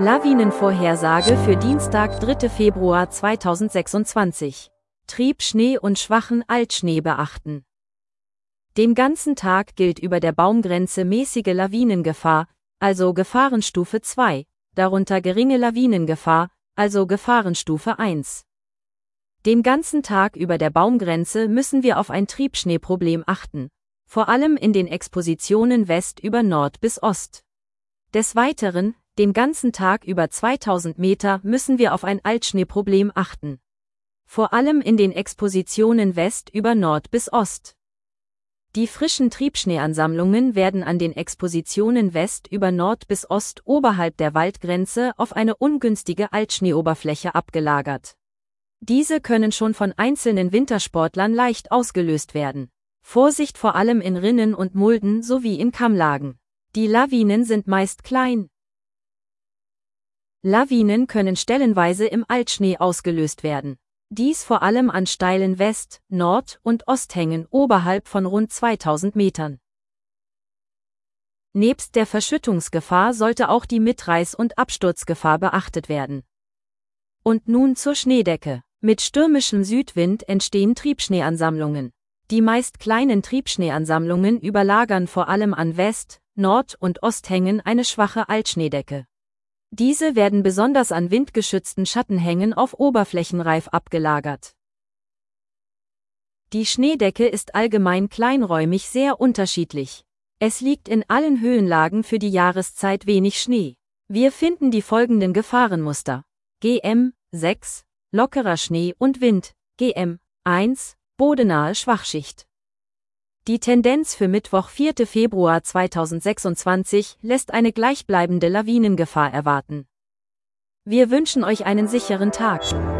Lawinenvorhersage für Dienstag, 3. Februar 2026. Triebschnee und schwachen Altschnee beachten. Den ganzen Tag gilt über der Baumgrenze mäßige Lawinengefahr, also Gefahrenstufe 2, darunter geringe Lawinengefahr, also Gefahrenstufe 1. Den ganzen Tag über der Baumgrenze müssen wir auf ein Triebschneeproblem achten, vor allem in den Expositionen West über Nord bis Ost. Des Weiteren, den ganzen Tag über 2000 Meter müssen wir auf ein Altschneeproblem achten. Vor allem in den Expositionen West über Nord bis Ost. Die frischen Triebschneeansammlungen werden an den Expositionen West über Nord bis Ost oberhalb der Waldgrenze auf eine ungünstige Altschneeoberfläche abgelagert. Diese können schon von einzelnen Wintersportlern leicht ausgelöst werden. Vorsicht vor allem in Rinnen und Mulden sowie in Kammlagen. Die Lawinen sind meist klein. Lawinen können stellenweise im Altschnee ausgelöst werden. Dies vor allem an steilen West-, Nord- und Osthängen oberhalb von rund 2000 Metern. Nebst der Verschüttungsgefahr sollte auch die Mitreiß- und Absturzgefahr beachtet werden. Und nun zur Schneedecke. Mit stürmischem Südwind entstehen Triebschneeansammlungen. Die meist kleinen Triebschneeansammlungen überlagern vor allem an West-, Nord- und Osthängen eine schwache Altschneedecke. Diese werden besonders an windgeschützten Schattenhängen auf Oberflächenreif abgelagert. Die Schneedecke ist allgemein kleinräumig sehr unterschiedlich. Es liegt in allen Höhenlagen für die Jahreszeit wenig Schnee. Wir finden die folgenden Gefahrenmuster: GM 6, lockerer Schnee und Wind, GM 1, bodenahe Schwachschicht. Die Tendenz für Mittwoch, 4. Februar 2026 lässt eine gleichbleibende Lawinengefahr erwarten. Wir wünschen euch einen sicheren Tag.